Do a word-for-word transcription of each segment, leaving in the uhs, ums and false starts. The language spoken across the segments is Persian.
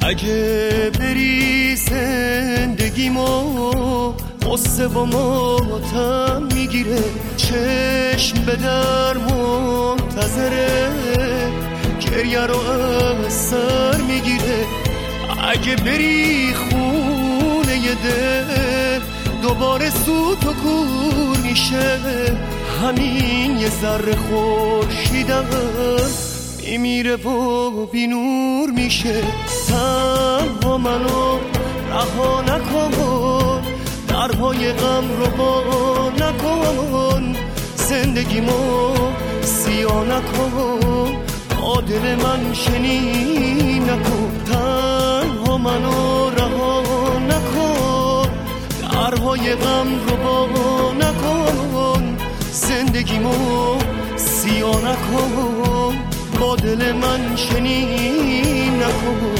اگه بری زندگیمو قصه با ماتم میگیره، چشم به در منتظره گریه رو از سر میگیره. اگه بری خونه ی دل دوباره سوت و کور میشه، همین یه ذره خورشیدم میمیره و بی نور میشه. تنها منو رها نکن، درهای غم رو با نکن، زندگیمو سیاه نکن، با دل من شنی نکن. تنها منو رها نکن، درهای غم رو با نکن، زندگیمو سیاه نکن، با دل من شنی نکن.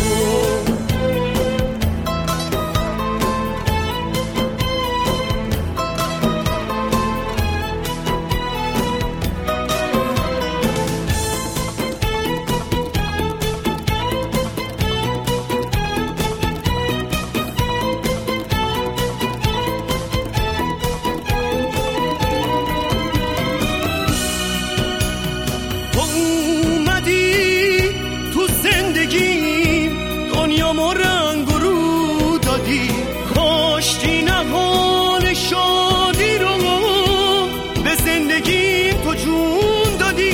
دنیامو رنگ و رو دادی، کاشتی نهان شادی رو به زندگی تو جون دادی.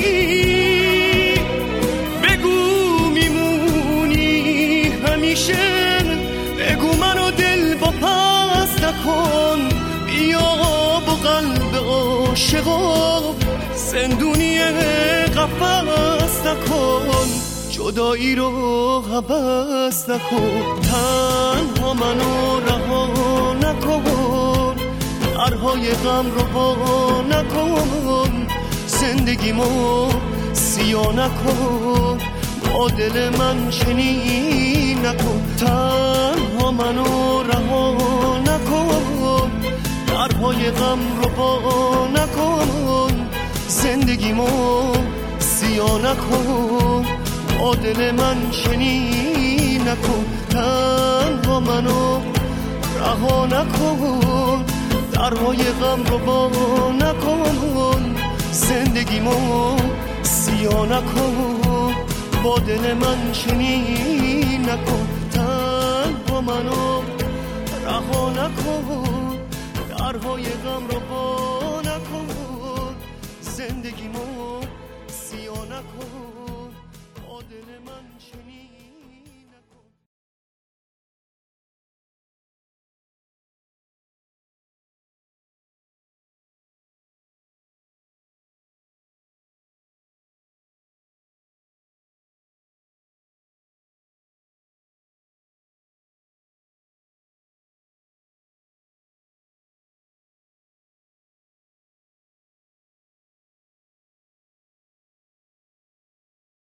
بگو میمونی همیشه، بگو منو دل با پس نکن، بیا با قلب عاشقا زندونی قفس نکن، جدایی رو حبس نکن. تنها منو رها نکن، درهای غم رو با نکن، زندگیمو سیاه نکن، با دل من شنی نکن. تنها منو رها نکن، درهای غم رو با نکن، زندگیمو سیاه نکن، با دل من شنی نکن. تنها منو رها نکن، درهای غم رو با نکن، زندگیمو سیاه نکن، با دل من شنی نکن. تنها منو رها نکن، درهای غم رو با نکن، زندگیمو سیاه نکن، با دل من شنی